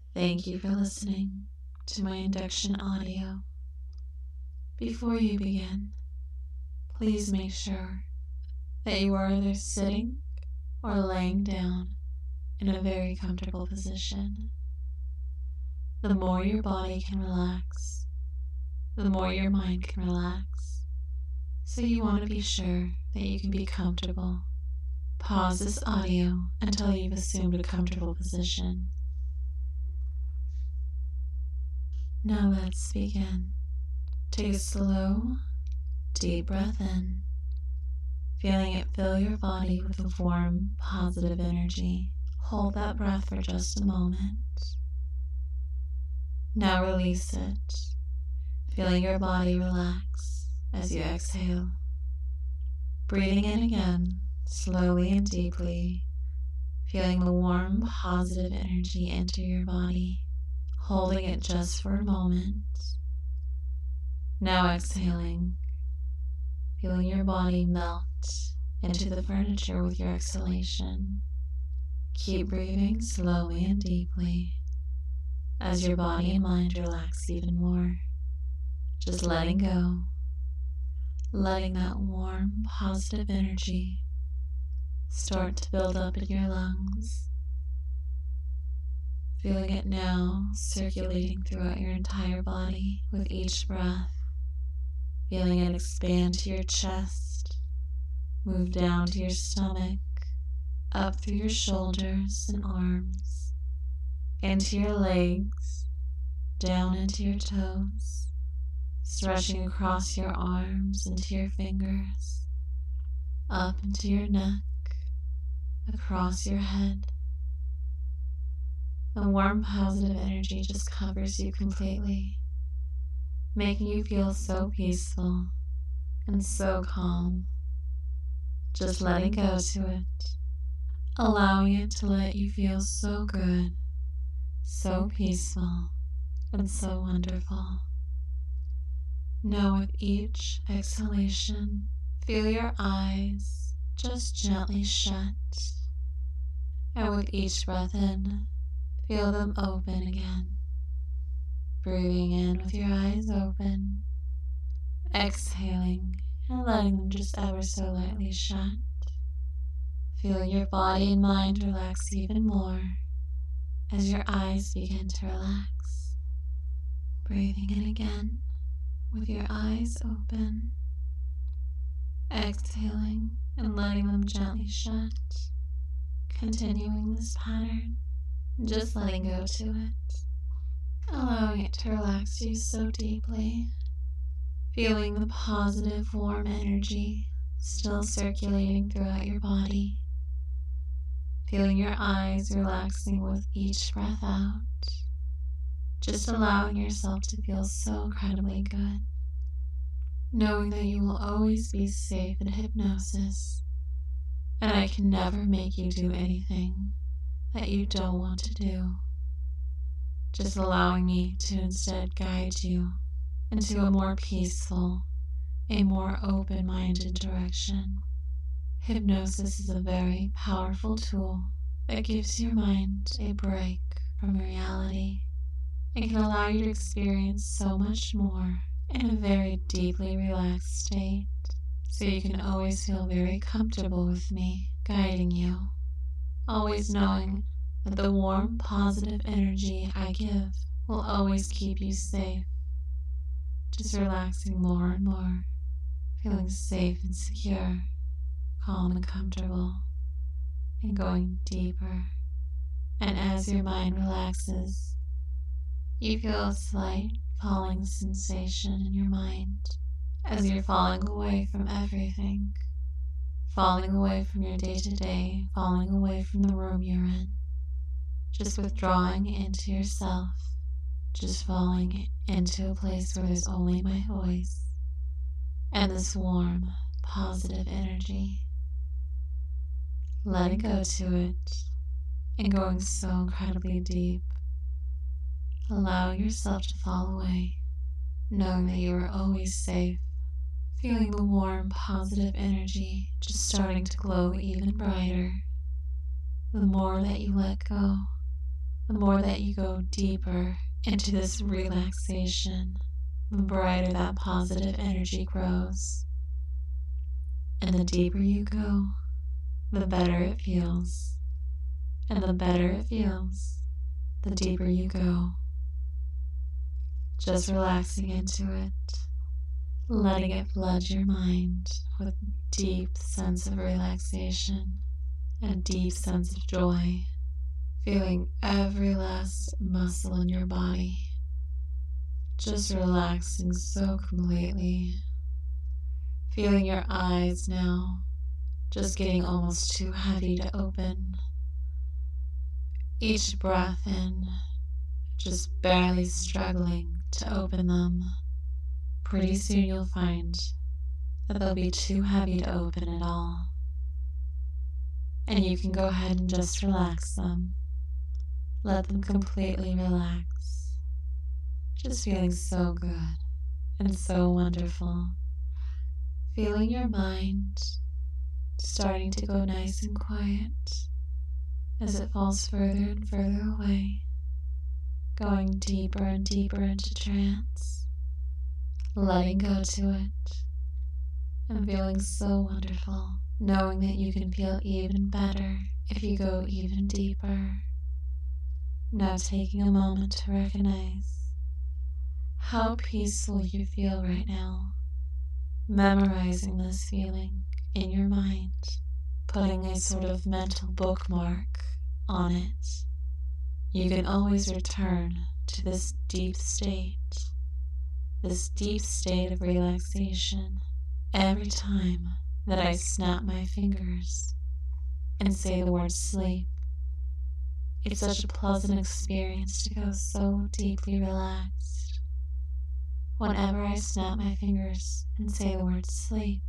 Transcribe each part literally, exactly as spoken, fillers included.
Thank you for listening to my induction audio. Before you begin, please make sure that you are either sitting or laying down in a very comfortable position. The more your body can relax, the more your mind can relax. So you want to be sure that you can be comfortable. Pause this audio until you've assumed a comfortable position. Now let's begin. Take a slow, deep breath in, feeling it fill your body with a warm, positive energy. Hold that breath for just a moment. Now release it, feeling your body relax as you exhale. Breathing in again, slowly and deeply, feeling the warm, positive energy enter your body, holding it just for a moment. Now exhaling, feeling your body melt into the furniture with your exhalation. Keep breathing slowly and deeply as your body and mind relax even more. Just letting go, letting that warm, positive energy start to build up in your lungs. Feeling it now circulating throughout your entire body with each breath. Feeling it expand to your chest, move down to your stomach, up through your shoulders and arms, into your legs, down into your toes, stretching across your arms into your fingers, up into your neck, across your head. The warm, positive energy just covers you completely, making you feel so peaceful and so calm. Just letting go to it, allowing it to let you feel so good, so peaceful, and so wonderful. Now with each exhalation, feel your eyes just gently shut, and with each breath in, feel them open again. Breathing in with your eyes open, exhaling and letting them just ever so lightly shut. Feel your body and mind relax even more as your eyes begin to relax. Breathing in again with your eyes open, exhaling and letting them gently shut. Continuing this pattern, just letting go to it, allowing it to relax you so deeply. Feeling the positive, warm energy still circulating throughout your body. Feeling your eyes relaxing with each breath out. Just allowing yourself to feel so incredibly good. Knowing that you will always be safe in hypnosis, and I can never make you do anything that you don't want to do. Just allowing me to instead guide you into a more peaceful, a more open-minded direction. Hypnosis is a very powerful tool that gives your mind a break from reality and can allow you to experience so much more in a very deeply relaxed state, so you can always feel very comfortable with me guiding you, always knowing that the warm, positive energy I give will always keep you safe. Just relaxing more and more, feeling safe and secure, calm and comfortable, and going deeper. And as your mind relaxes, you feel a slight falling sensation in your mind as you're falling away from everything, falling away from your day-to-day, falling away from the room you're in, just withdrawing into yourself, just falling into a place where there's only my voice and this warm, positive energy. Letting go to it and going so incredibly deep. Allowing yourself to fall away, knowing that you are always safe. Feeling the warm, positive energy just starting to glow even brighter. The more that you let go, The more that you go deeper into this relaxation, the brighter that positive energy grows. And the deeper you go, the better it feels. And the better it feels, the deeper you go. Just relaxing into it, letting it flood your mind with a deep sense of relaxation, a deep sense of joy, feeling every last muscle in your body just relaxing so completely, feeling your eyes now just getting almost too heavy to open. Each breath in, just barely struggling to open them. Pretty soon you'll find that they'll be too heavy to open at all. And you can go ahead and just relax them. Let them completely relax. Just feeling so good and so wonderful. Feeling your mind starting to go nice and quiet as it falls further and further away, going deeper and deeper into trance, letting go to it, and feeling so wonderful, knowing that you can feel even better if you go even deeper. Now taking a moment to recognize how peaceful you feel right now, memorizing this feeling in your mind, putting a sort of mental bookmark on it. You can always return to this deep state, this deep state of relaxation every time that I snap my fingers and say the word sleep. It's such a pleasant experience to go so deeply relaxed. Whenever I snap my fingers and say the word sleep,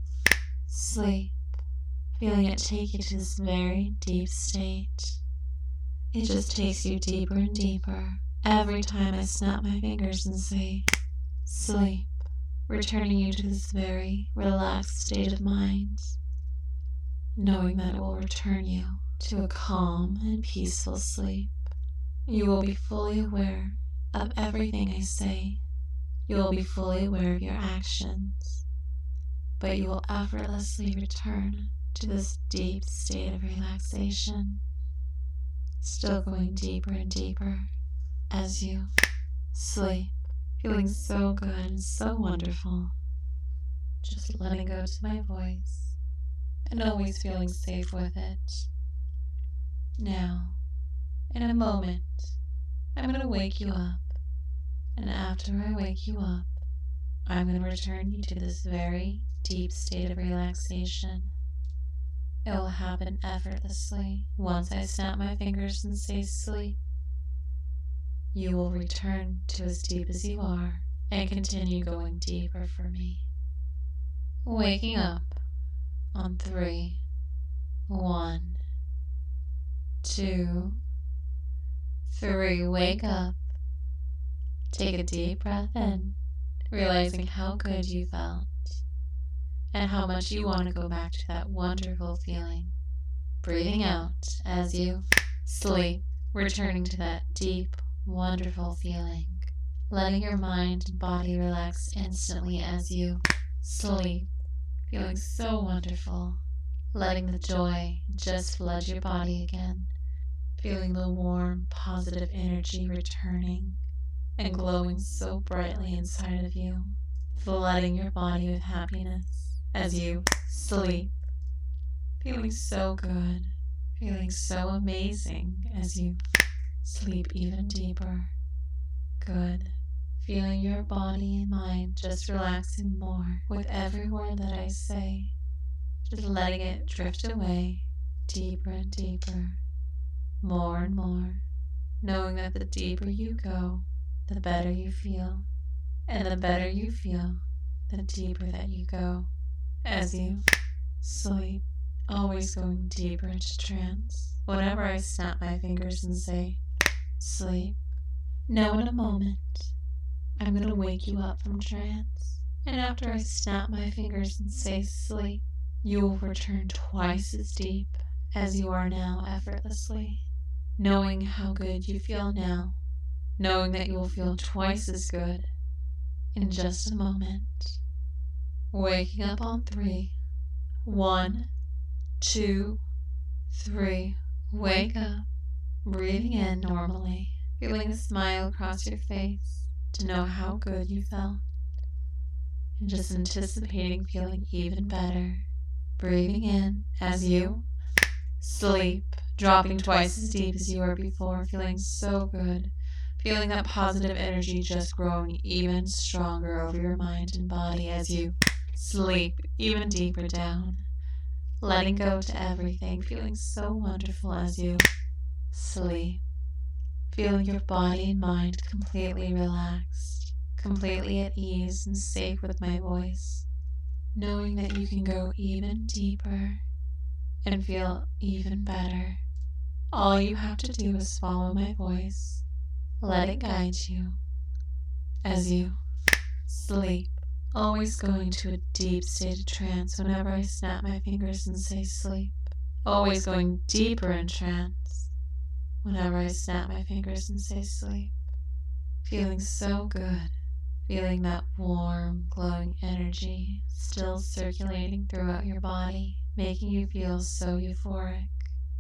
sleep, feeling it take you to this very deep state. It just takes you deeper and deeper every time I snap my fingers and say sleep, returning you to this very relaxed state of mind, knowing that it will return you to a calm and peaceful sleep. You will be fully aware of everything I say. You will be fully aware of your actions, but you will effortlessly return to this deep state of relaxation, still going deeper and deeper as you sleep, feeling so good and so wonderful, just letting go to my voice and always feeling safe with it. Now, in a moment, I'm going to wake you up, and after I wake you up, I'm going to return you to this very deep state of relaxation. It will happen effortlessly once I snap my fingers and say sleep. You will return to as deep as you are and continue going deeper for me. Waking up on three, one, two, three. Wake up. Take a deep breath in, realizing how good you felt and how much you want to go back to that wonderful feeling. Breathing out as you sleep, returning to that deep, wonderful feeling. Letting your mind and body relax instantly as you sleep, feeling so wonderful. Letting the joy just flood your body again. Feeling the warm, positive energy returning and glowing so brightly inside of you. Flooding your body with happiness as you sleep. Feeling so good. Feeling so amazing as you sleep even deeper. Good. Feeling your body and mind just relaxing more with every word that I say. Just letting it drift away deeper and deeper. More and more. Knowing that the deeper you go, the better you feel. And the better you feel, the deeper that you go as you sleep, always going deeper into trance. Whenever I snap my fingers and say, sleep. Now in a moment, I'm going to wake you up from trance. And after I snap my fingers and say, sleep, you will return twice as deep as you are now effortlessly. knowing how good you feel now, knowing that you will feel twice as good in just a moment. Waking up on three. One, two, three. Wake up, breathing in normally, feeling a smile across your face to know how good you felt, and just anticipating feeling even better. Breathing in as you sleep, dropping twice as deep as you were before, feeling so good, feeling that positive energy just growing even stronger over your mind and body as you sleep even deeper down, letting go to everything, feeling so wonderful as you sleep, feeling your body and mind completely relaxed, completely at ease and safe with my voice, knowing that you can go even deeper and feel even better. All you have to do is follow my voice. Let it guide you as you sleep, always going to a deep state of trance whenever I snap my fingers and say sleep. Always going deeper in trance whenever I snap my fingers and say sleep. Feeling so good, feeling that warm, glowing energy still circulating throughout your body, making you feel so euphoric,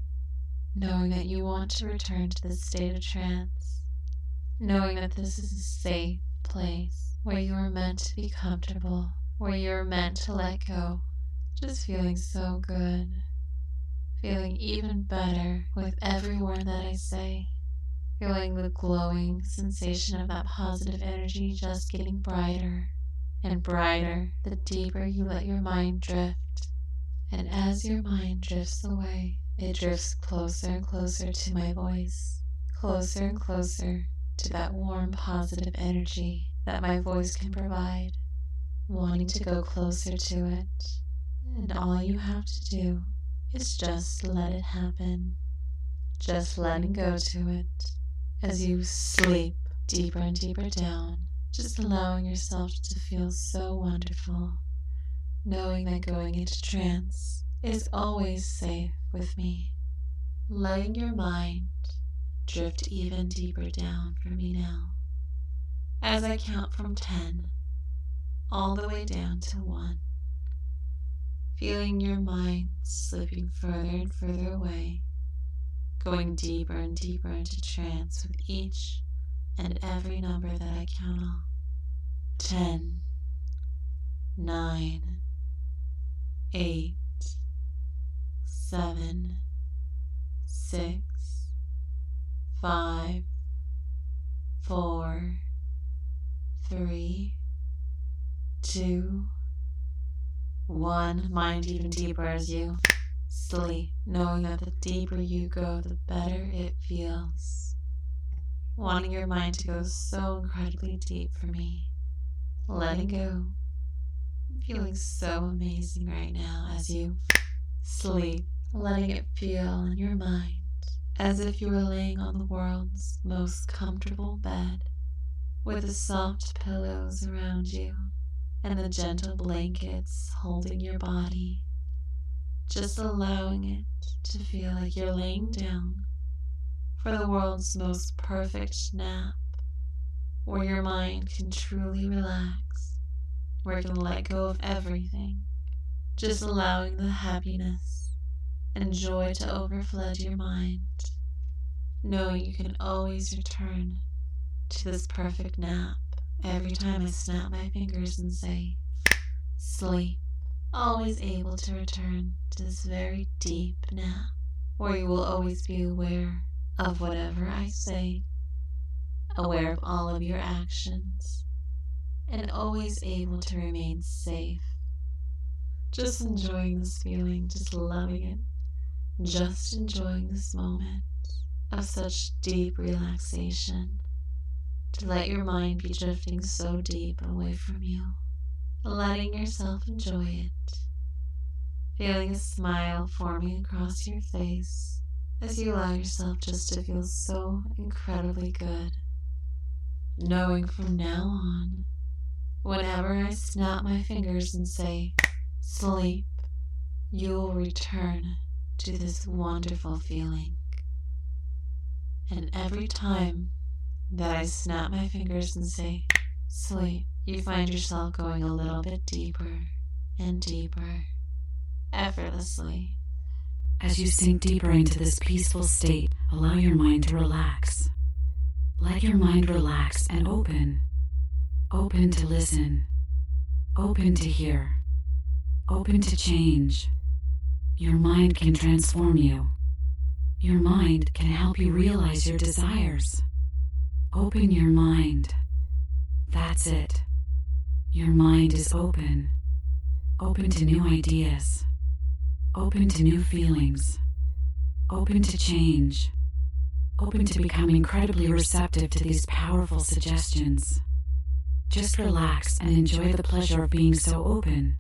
knowing that you want to return to this state of trance, knowing that this is a safe place where you are meant to be comfortable, where you are meant to let go, just feeling so good, feeling even better with every word that I say, feeling the glowing sensation of that positive energy just getting brighter and brighter the deeper you let your mind drift. And as your mind drifts away, it drifts closer and closer to my voice, closer and closer to that warm, positive energy that my voice can provide, wanting to go closer to it. And all you have to do is just let it happen, just letting go to it as you sleep deeper and deeper down, just allowing yourself to feel so wonderful, knowing that going into trance is always safe with me, letting your mind drift even deeper down for me now, as I count from ten, all the way down to one, feeling your mind slipping further and further away, going deeper and deeper into trance with each and every number that I count off. Ten, nine, eight, seven, six, five, four, three, two, one. Mind even deeper as you sleep, knowing that the deeper you go, the better it feels. Wanting your mind to go so incredibly deep for me. Letting go. Feeling so amazing right now as you sleep, letting it feel in your mind as if you were laying on the world's most comfortable bed with the soft pillows around you and the gentle blankets holding your body, just allowing it to feel like you're laying down for the world's most perfect nap, where your mind can truly relax, where you can let go of everything, just allowing the happiness and joy to overflood your mind, knowing you can always return to this perfect nap every time I snap my fingers and say, sleep, always able to return to this very deep nap, where you will always be aware of whatever I say, aware of all of your actions, and always able to remain safe. Just enjoying this feeling, just loving it, just enjoying this moment of such deep relaxation, to let your mind be drifting so deep away from you, letting yourself enjoy it, feeling a smile forming across your face as you allow yourself just to feel so incredibly good, knowing from now on, whenever I snap my fingers and say, sleep, you will return to this wonderful feeling. And every time that I snap my fingers and say, sleep, you find yourself going a little bit deeper and deeper, effortlessly. As you sink deeper into this peaceful state, allow your mind to relax. Let your mind relax and open. Open to listen. Open to hear. Open to change. Your mind can transform you. Your mind can help you realize your desires. Open your mind. That's it. Your mind is open. Open to new ideas. Open to new feelings. Open to change. Open to become incredibly receptive to these powerful suggestions. Just relax and enjoy the pleasure of being so open.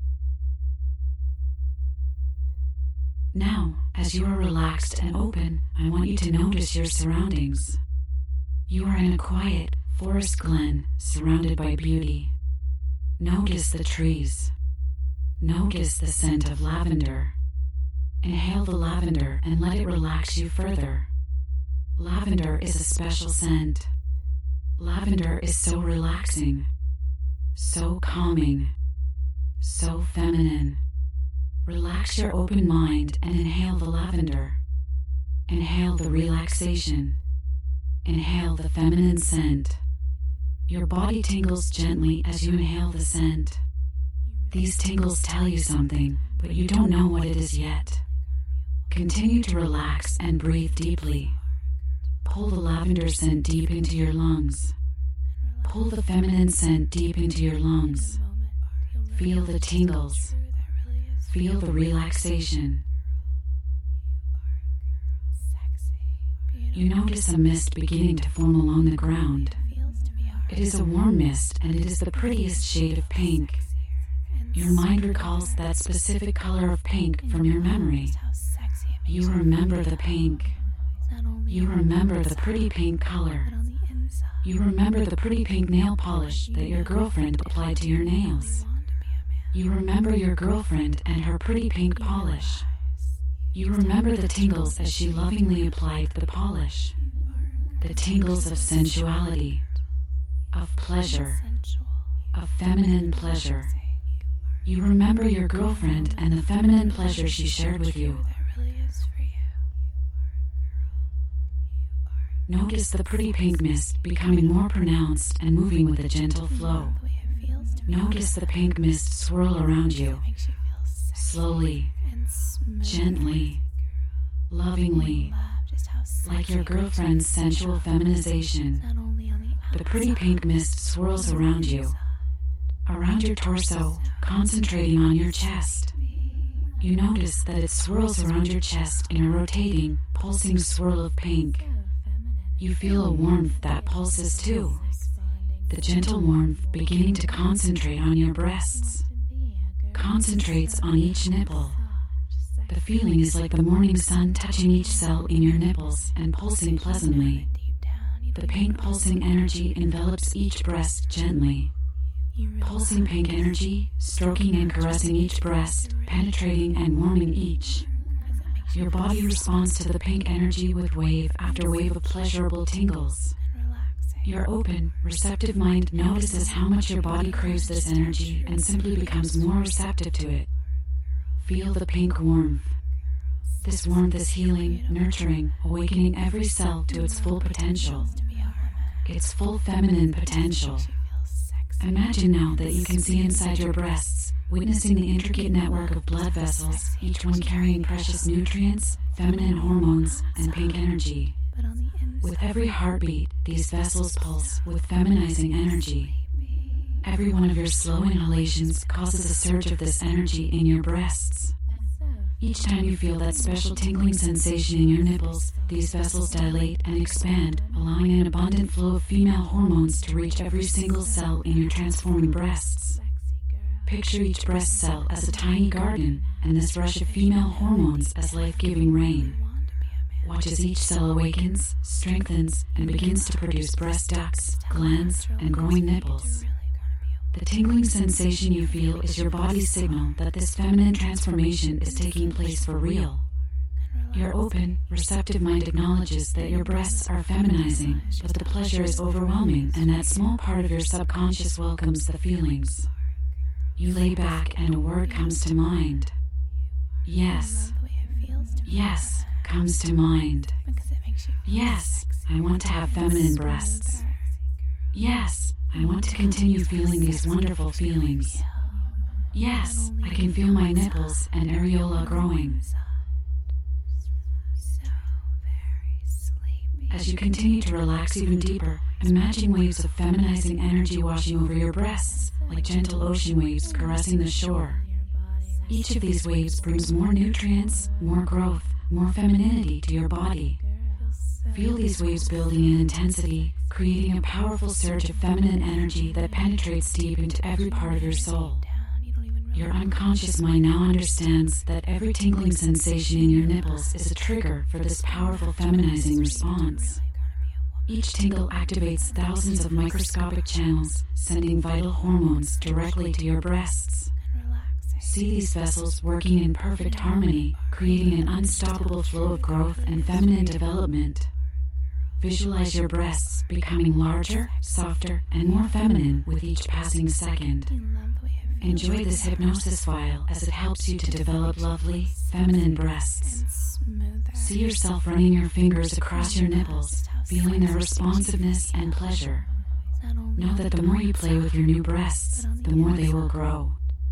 Now, as you are relaxed and open, I want you to notice your surroundings. You are in a quiet forest glen surrounded by beauty. Notice the trees. Notice the scent of lavender. Inhale the lavender and let it relax you further. Lavender is a special scent. Lavender is so relaxing, so calming, so feminine. Relax your open mind and inhale the lavender. Inhale the relaxation. Inhale the feminine scent. Your body tingles gently as you inhale the scent. These tingles tell you something, but you don't know what it is yet. Continue to relax and breathe deeply. Pull the lavender scent deep into your lungs. Pull the feminine scent deep into your lungs. Feel the tingles. Feel the relaxation. You notice a mist beginning to form along the ground. It is a warm mist and it is the prettiest shade of pink. Your mind recalls that specific color of pink from your memory. You remember the pink. You remember the pretty pink color. You remember the pretty pink nail polish that your girlfriend applied to your nails. You remember your girlfriend and her pretty pink polish. You remember the tingles as she lovingly applied the polish. The tingles of sensuality, of pleasure, of feminine pleasure. You remember your girlfriend and the feminine pleasure she shared with you. Notice the pretty pink mist becoming more pronounced and moving with a gentle flow. Notice the pink mist swirl around you, slowly, gently, lovingly, like your girlfriend's sensual feminization. The pretty pink mist swirls around you, around your torso, concentrating on your chest. You notice that it swirls around your chest in a rotating, pulsing swirl of pink. You feel a warmth that pulses too. The gentle warmth beginning to concentrate on your breasts. Concentrates on each nipple. The feeling is like the morning sun touching each cell in your nipples and pulsing pleasantly. The pink pulsing energy envelops each breast gently. Pulsing pink energy, stroking and caressing each breast, penetrating and warming each. Your body responds to the pink energy with wave after wave of pleasurable tingles. Your open, receptive mind notices how much your body craves this energy and simply becomes more receptive to it. Feel the pink warmth. This warmth is healing, nurturing, awakening every cell to its full potential, its full feminine potential. Imagine now that you can see inside your breasts, witnessing the intricate network of blood vessels, each one carrying precious nutrients, feminine hormones, and pink energy. With every heartbeat, these vessels pulse with feminizing energy. Every one of your slow inhalations causes a surge of this energy in your breasts. Each time you feel that special tingling sensation in your nipples, these vessels dilate and expand, allowing an abundant flow of female hormones to reach every single cell in your transforming breasts. Picture each breast cell as a tiny garden, and this rush of female hormones as life-giving rain. Watch as each cell awakens, strengthens, and begins to produce breast ducts, glands, and growing nipples. The tingling sensation you feel is your body's signal that this feminine transformation is taking place for real. Your open, receptive mind acknowledges that your breasts are feminizing, but the pleasure is overwhelming, and that small part of your subconscious welcomes the feelings. You lay back and a word comes to mind. Yes. Yes comes to mind. Yes, I want to have feminine breasts. Yes, I want to continue feeling these wonderful feelings. Yes, I can feel my nipples and areola growing. As you continue to relax even deeper, imagine waves of feminizing energy washing over your breasts, like gentle ocean waves caressing the shore. Each of these waves brings more nutrients, more growth, more femininity to your body. Feel these waves building in intensity, creating a powerful surge of feminine energy that penetrates deep into every part of your soul. Your unconscious mind now understands that every tingling sensation in your nipples is a trigger for this powerful feminizing response. Each tingle activates thousands of microscopic channels, sending vital hormones directly to your breasts. See these vessels working in perfect harmony, creating an unstoppable flow of growth and feminine development. Visualize your breasts becoming larger, softer, and more feminine with each passing second. Enjoy this hypnosis file as it helps you to develop lovely, feminine breasts. See yourself running your fingers across your nipples, feeling their responsiveness and pleasure. Know that the more you play with your new breasts, the more they will grow.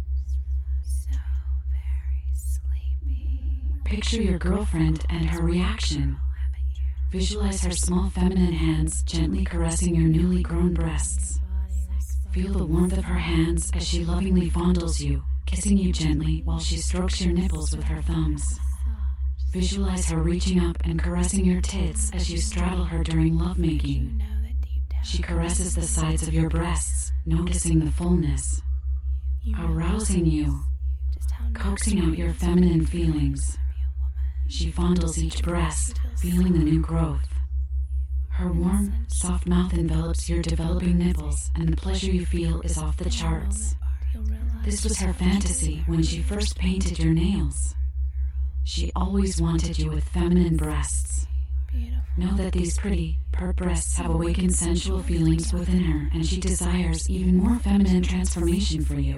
Picture your girlfriend and her reaction. Visualize her small feminine hands gently caressing your newly grown breasts. Feel the warmth of her hands as she lovingly fondles you, kissing you gently while she strokes your nipples with her thumbs. Visualize her reaching up and caressing your tits as you straddle her during lovemaking. She caresses the sides of your breasts, noticing the fullness, arousing you, coaxing out your feminine feelings. She fondles each breast, feeling the new growth. Her warm, soft mouth envelops your developing nipples, and the pleasure you feel is off the charts. This was her fantasy when she first painted your nails. She always wanted you with feminine breasts. Know that these pretty, pert breasts have awakened sensual feelings within her, and she desires even more feminine transformation for you.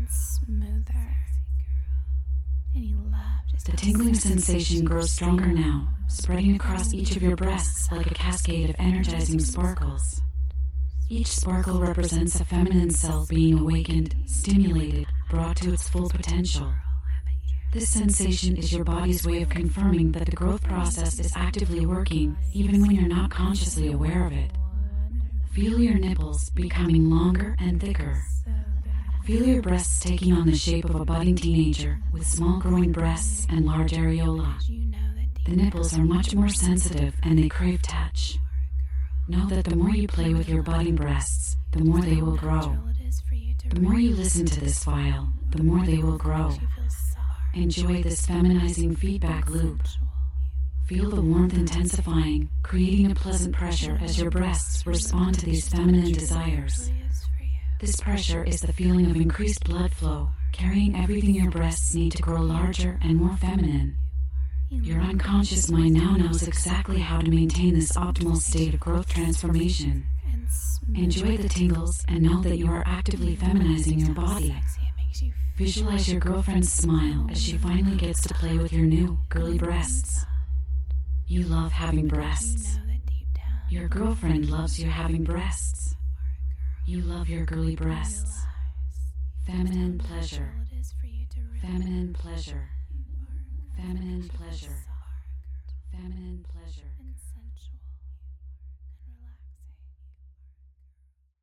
The tingling sensation grows stronger now, spreading across each of your breasts like a cascade of energizing sparkles. Each sparkle represents a feminine cell being awakened, stimulated, brought to its full potential. This sensation is your body's way of confirming that the growth process is actively working, even when you're not consciously aware of it. Feel your nipples becoming longer and thicker. Feel your breasts taking on the shape of a budding teenager with small growing breasts and large areola. The nipples are much more sensitive and they crave touch. Know that the more you play with your budding breasts, the more they will grow. The more you listen to this file, the more they will grow. Enjoy this feminizing feedback loop. Feel the warmth intensifying, creating a pleasant pressure as your breasts respond to these feminine desires. This pressure is the feeling of increased blood flow, carrying everything your breasts need to grow larger and more feminine. Your unconscious mind now knows exactly how to maintain this optimal state of growth transformation. Enjoy the tingles and know that you are actively feminizing your body. Visualize your girlfriend's smile as she finally gets to play with your new, girly breasts. You love having breasts. Your girlfriend loves you having breasts. You love your girly breasts. Feminine pleasure. Feminine pleasure. Feminine pleasure. Feminine pleasure. And sensual.